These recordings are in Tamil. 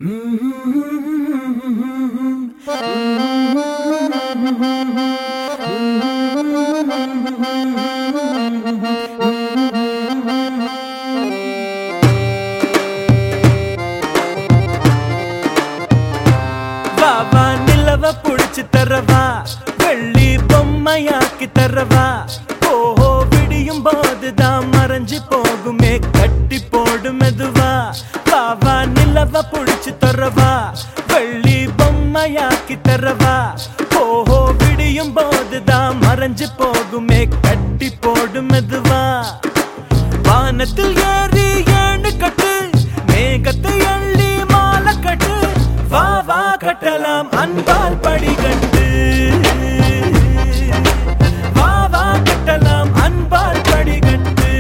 வாவா நிலவ புடிச்சு தரவா வெள்ளி பொம்மையாக்கி தரவா ஓஹோ விடியும் போதுதான் மறைஞ்சு போகுமே கட்டி போடு மெதுவா வாவா நிலவ புடிச்சு தரவா வெள்ளி பொம்மையாக்கி தரவா ஓஹோ விடியும் போதுதான் மறைஞ்சு போகுமே கட்டி போடு மெதுவா வானத்தில் ஏறி ஏணு கட்டு மேகத்தை அள்ளி மாலை கட்டு வா வா கட்டலாம் அன்பால் படிகட்டு வா வா கட்டலாம் அன்பால் படிகட்டு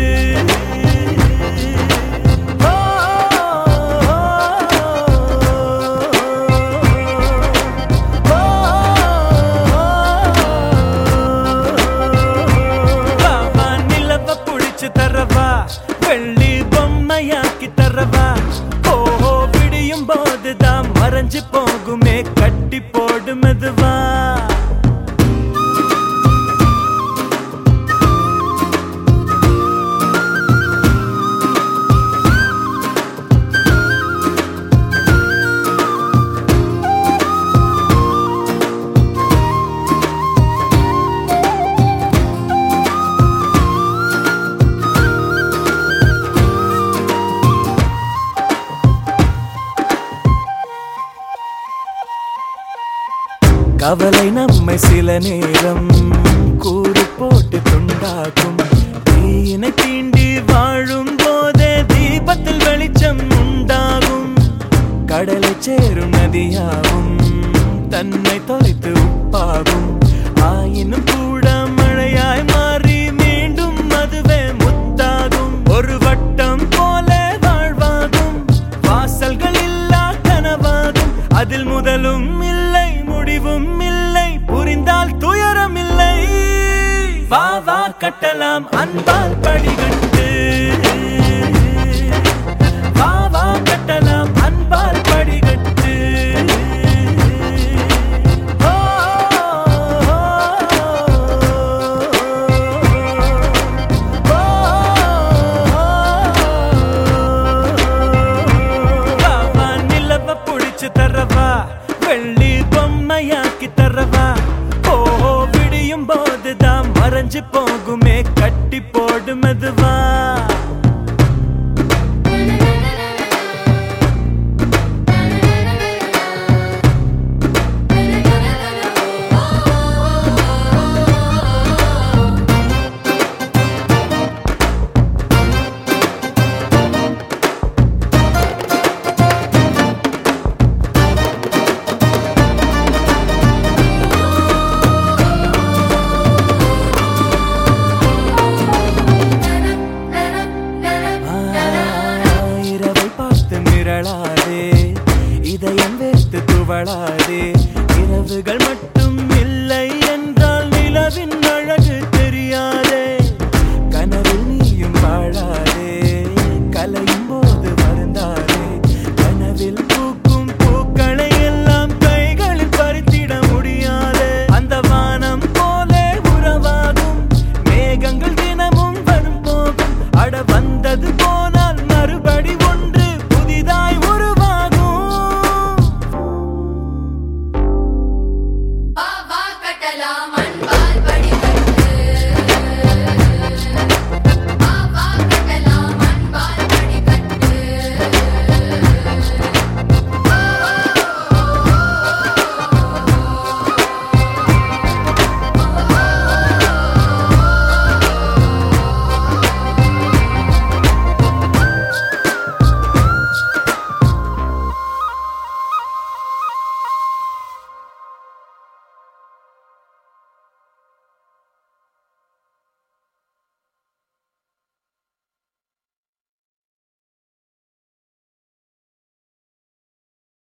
வாவா நிலவ புடிச்சு தரவா வெள்ளி பொம்மையாக்கி தரவா ஓஹோ விடியும் போதுதான் மறைஞ்சு போகுமே கட்டி போடு மெதுவா கவலை நம்மை சில நேரம் கூறு போட்டு துண்டாக்கும் தீயினை தீண்டி வாழும் போதே தீபத்தில் வெளிச்சம் உண்டாகும் கடலை சேரும் நதியாகும் தன்னை தொலைத்து உப்பாகும் ஆயினும் கூட மழையாய் மாறி மீண்டும் அதுவே முத்தாகும் ஒரு வட்டம் போல வாழ்வாகும் வாசல்கள் இல்லா கனவாகும் அதில் முதலும் இல்லை முடிவும் இல்லை புரிந்தால் துயரம் இல்லை வா வா கட்டலாம் அன்பால் படிகட்டு வா வா கட்டலாம் அன்பால் படிகட்டு வாவா நிலவ புடிச்சு தரவா வெள்ளி பொம்மையாக்கி தரவா ஓஹோ விடியும் போதுதான் மறைஞ்சு போகுமே கட்டி போடு மெதுவா இதயம் வேர்த்து துவளாதே இரவுகள் மட்டும்